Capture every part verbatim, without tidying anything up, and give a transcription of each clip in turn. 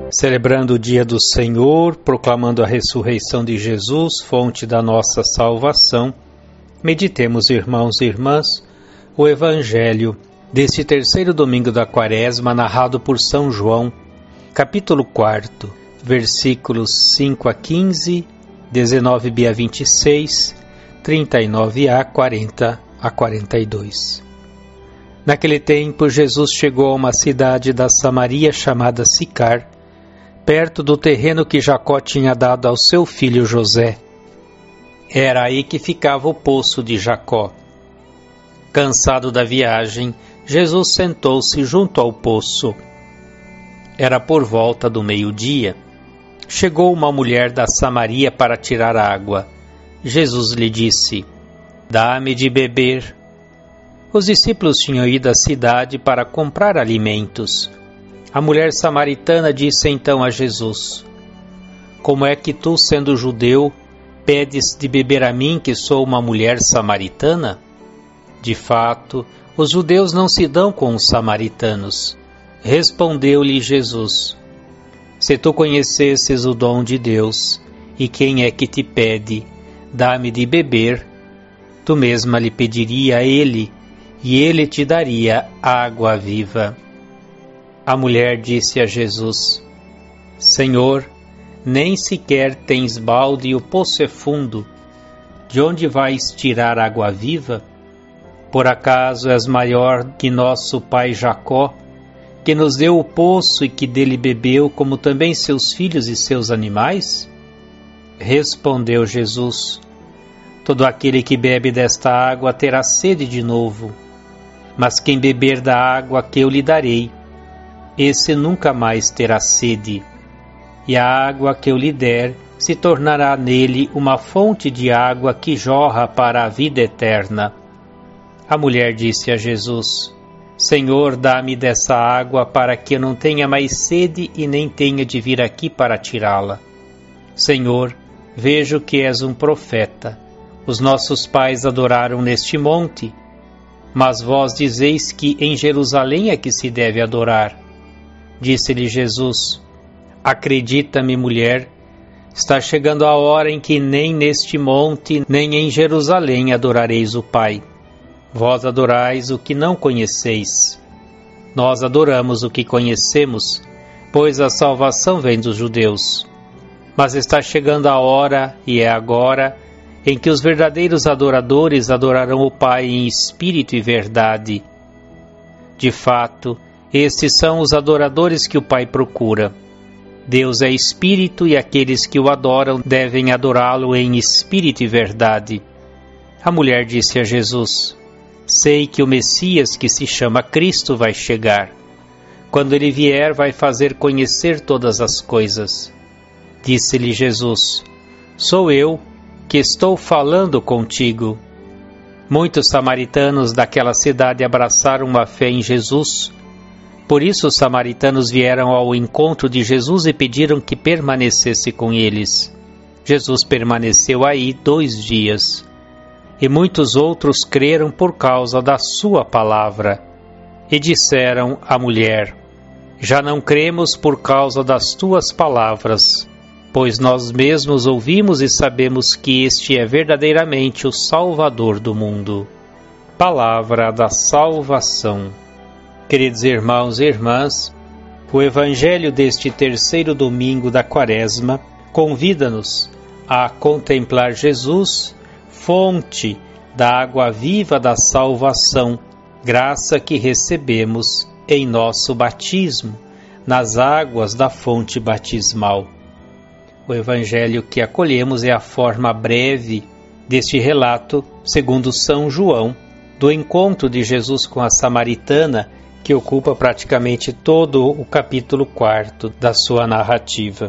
Celebrando o dia do Senhor, proclamando a ressurreição de Jesus, fonte da nossa salvação, meditemos, irmãos e irmãs, o Evangelho deste terceiro domingo da Quaresma, narrado por São João, capítulo quatro, versículos cinco a quinze, dezenove b a vinte e seis, trinta e nove a quarenta a quarenta e dois. Naquele tempo, Jesus chegou a uma cidade da Samaria chamada Sicar, perto do terreno que Jacó tinha dado ao seu filho José. Era aí que ficava o poço de Jacó. Cansado da viagem, Jesus sentou-se junto ao poço. Era por volta do meio-dia. Chegou uma mulher da Samaria para tirar água. Jesus lhe disse: "Dá-me de beber." Os discípulos tinham ido à cidade para comprar alimentos. A mulher samaritana disse então a Jesus: "Como é que tu, sendo judeu, pedes de beber a mim, que sou uma mulher samaritana?" De fato, os judeus não se dão com os samaritanos. Respondeu-lhe Jesus: "Se tu conhecesses o dom de Deus, e quem é que te pede, dá-me de beber, tu mesma lhe pediria a ele, e ele te daria água viva." A mulher disse a Jesus: "Senhor, nem sequer tens balde e o poço é fundo. De onde vais tirar água viva? Por acaso és maior que nosso pai Jacó, que nos deu o poço e que dele bebeu, como também seus filhos e seus animais?" Respondeu Jesus: "Todo aquele que bebe desta água terá sede de novo, mas quem beber da água que eu lhe darei, esse nunca mais terá sede, e a água que eu lhe der se tornará nele uma fonte de água que jorra para a vida eterna." A mulher disse a Jesus: "Senhor, dá-me dessa água para que eu não tenha mais sede e nem tenha de vir aqui para tirá-la. Senhor, vejo que és um profeta. Os nossos pais adoraram neste monte, mas vós dizeis que em Jerusalém é que se deve adorar." Disse-lhe Jesus: "Acredita-me, mulher, está chegando a hora em que nem neste monte, nem em Jerusalém adorareis o Pai. Vós adorais o que não conheceis. Nós adoramos o que conhecemos, pois a salvação vem dos judeus. Mas está chegando a hora, e é agora, em que os verdadeiros adoradores adorarão o Pai em espírito e verdade. De fato, estes são os adoradores que o Pai procura. Deus é espírito e aqueles que o adoram devem adorá-lo em espírito e verdade." A mulher disse a Jesus: "Sei que o Messias, que se chama Cristo, vai chegar. Quando ele vier, vai fazer conhecer todas as coisas." Disse-lhe Jesus: "Sou eu que estou falando contigo." Muitos samaritanos daquela cidade abraçaram a fé em Jesus. Por isso os samaritanos vieram ao encontro de Jesus e pediram que permanecesse com eles. Jesus permaneceu aí dois dias. E muitos outros creram por causa da sua palavra. E disseram à mulher: "Já não cremos por causa das tuas palavras, pois nós mesmos ouvimos e sabemos que este é verdadeiramente o Salvador do mundo." Palavra da salvação. Queridos irmãos e irmãs, o Evangelho deste terceiro domingo da Quaresma convida-nos a contemplar Jesus, fonte da água viva da salvação, graça que recebemos em nosso batismo, nas águas da fonte batismal. O Evangelho que acolhemos é a forma breve deste relato, segundo São João, do encontro de Jesus com a samaritana, que ocupa praticamente todo o capítulo quarto da sua narrativa.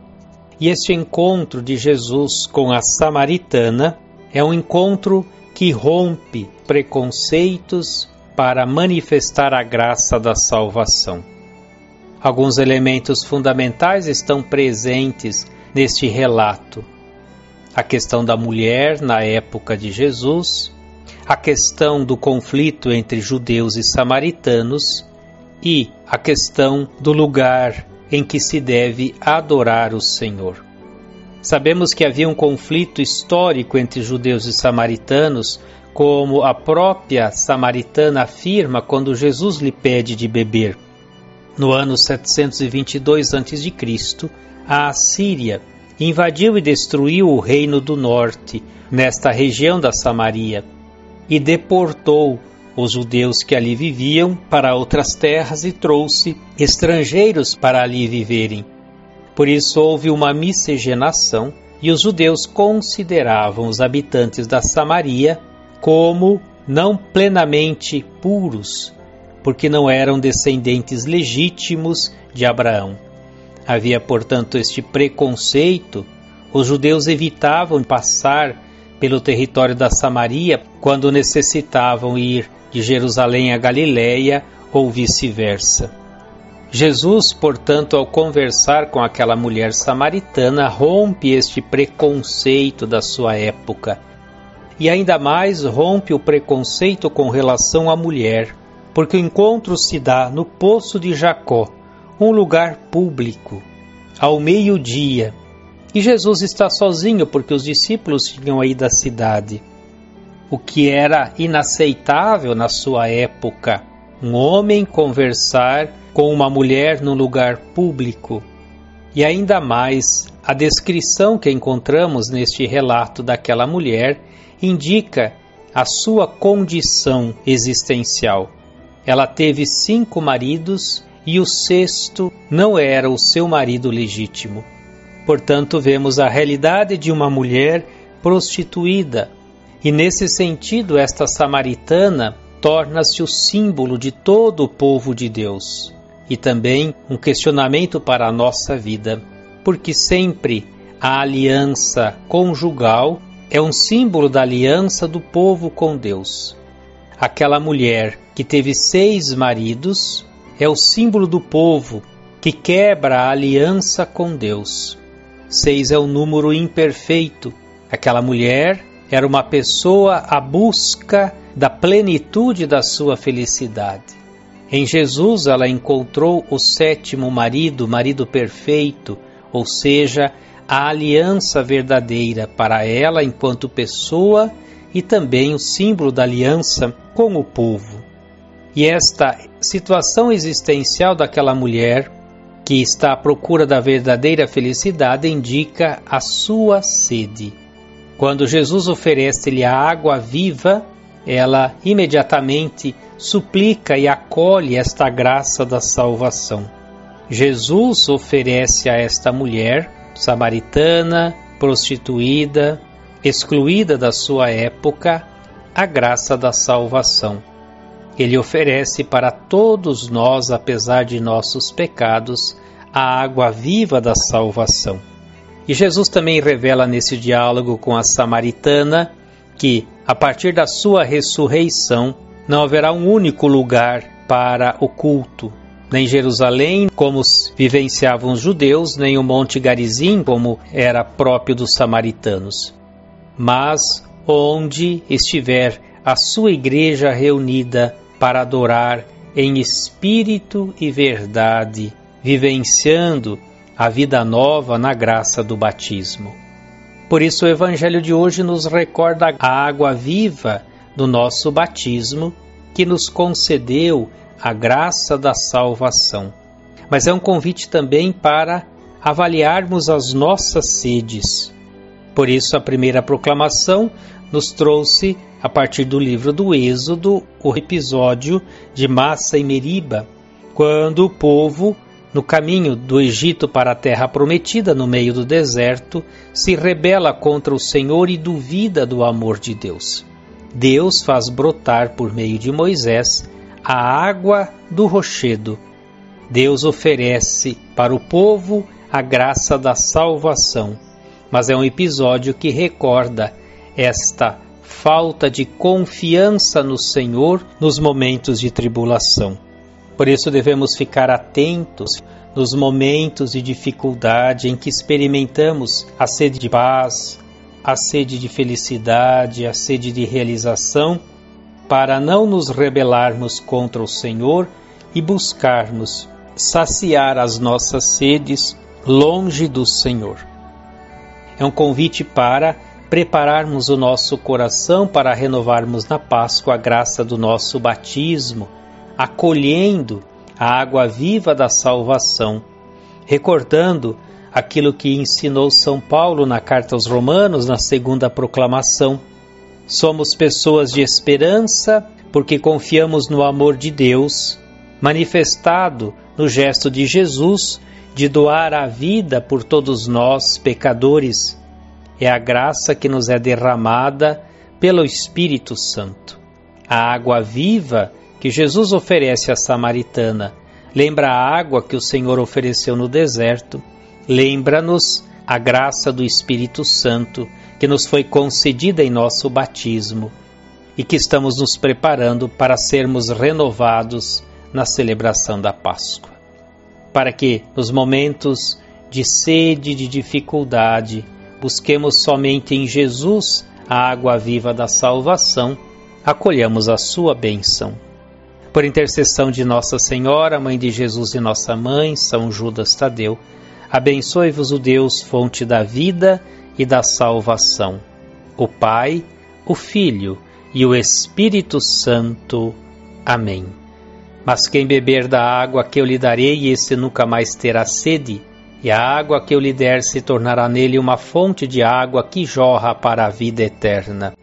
E este encontro de Jesus com a samaritana é um encontro que rompe preconceitos para manifestar a graça da salvação. Alguns elementos fundamentais estão presentes neste relato. A questão da mulher na época de Jesus, a questão do conflito entre judeus e samaritanos e a questão do lugar em que se deve adorar o Senhor. Sabemos que havia um conflito histórico entre judeus e samaritanos, como a própria samaritana afirma quando Jesus lhe pede de beber. No ano setecentos e vinte e dois antes de Cristo, a Assíria invadiu e destruiu o reino do norte, nesta região da Samaria, e deportou os judeus que ali viviam para outras terras e trouxe estrangeiros para ali viverem. Por isso houve uma miscigenação e os judeus consideravam os habitantes da Samaria como não plenamente puros, porque não eram descendentes legítimos de Abraão. Havia, portanto, este preconceito. Os judeus evitavam passar pelo território da Samaria quando necessitavam ir de Jerusalém a Galiléia ou vice-versa. Jesus, portanto, ao conversar com aquela mulher samaritana, rompe este preconceito da sua época. E ainda mais rompe o preconceito com relação à mulher, porque o encontro se dá no Poço de Jacó, um lugar público, ao meio-dia. E Jesus está sozinho, porque os discípulos tinham aí da cidade. O que era inaceitável na sua época, um homem conversar com uma mulher num lugar público. E ainda mais, a descrição que encontramos neste relato daquela mulher indica a sua condição existencial. Ela teve cinco maridos e o sexto não era o seu marido legítimo. Portanto, vemos a realidade de uma mulher prostituída. E nesse sentido, esta samaritana torna-se o símbolo de todo o povo de Deus. E também um questionamento para a nossa vida, porque sempre a aliança conjugal é um símbolo da aliança do povo com Deus. Aquela mulher que teve seis maridos é o símbolo do povo que quebra a aliança com Deus. Seis é um número imperfeito. Aquela mulher era uma pessoa à busca da plenitude da sua felicidade. Em Jesus ela encontrou o sétimo marido, marido perfeito, ou seja, a aliança verdadeira para ela enquanto pessoa e também o símbolo da aliança com o povo. E esta situação existencial daquela mulher, que está à procura da verdadeira felicidade, indica a sua sede. Quando Jesus oferece-lhe a água viva, ela imediatamente suplica e acolhe esta graça da salvação. Jesus oferece a esta mulher, samaritana, prostituída, excluída da sua época, a graça da salvação. Ele oferece para todos nós, apesar de nossos pecados, a água viva da salvação. E Jesus também revela nesse diálogo com a samaritana que, a partir da sua ressurreição, não haverá um único lugar para o culto, nem Jerusalém, como vivenciavam os judeus, nem o Monte Garizim, como era próprio dos samaritanos, mas onde estiver a sua igreja reunida para adorar em espírito e verdade, vivenciando a vida nova na graça do batismo. Por isso o Evangelho de hoje nos recorda a água viva do nosso batismo, que nos concedeu a graça da salvação. Mas é um convite também para avaliarmos as nossas sedes. Por isso a primeira proclamação nos trouxe, a partir do livro do Êxodo, o episódio de Massa e Meriba, quando o povo, no caminho do Egito para a terra prometida, no meio do deserto, se rebela contra o Senhor e duvida do amor de Deus. Deus faz brotar por meio de Moisés a água do rochedo. Deus oferece para o povo a graça da salvação, mas é um episódio que recorda esta falta de confiança no Senhor nos momentos de tribulação. Por isso devemos ficar atentos nos momentos de dificuldade em que experimentamos a sede de paz, a sede de felicidade, a sede de realização, para não nos rebelarmos contra o Senhor e buscarmos saciar as nossas sedes longe do Senhor. É um convite para prepararmos o nosso coração para renovarmos na Páscoa a graça do nosso batismo, acolhendo a água viva da salvação, recordando aquilo que ensinou São Paulo na carta aos Romanos, na segunda proclamação. Somos pessoas de esperança porque confiamos no amor de Deus, manifestado no gesto de Jesus de doar a vida por todos nós, pecadores. É a graça que nos é derramada pelo Espírito Santo. A água viva que Jesus oferece à samaritana lembra a água que o Senhor ofereceu no deserto, lembra-nos a graça do Espírito Santo que nos foi concedida em nosso batismo e que estamos nos preparando para sermos renovados na celebração da Páscoa. Para que, nos momentos de sede, de dificuldade, busquemos somente em Jesus a água viva da salvação, acolhamos a sua bênção. Por intercessão de Nossa Senhora, Mãe de Jesus e Nossa Mãe, São Judas Tadeu, abençoe-vos o Deus, fonte da vida e da salvação, o Pai, o Filho e o Espírito Santo. Amém. Mas quem beber da água que eu lhe darei, esse nunca mais terá sede, e a água que eu lhe der se tornará nele uma fonte de água que jorra para a vida eterna.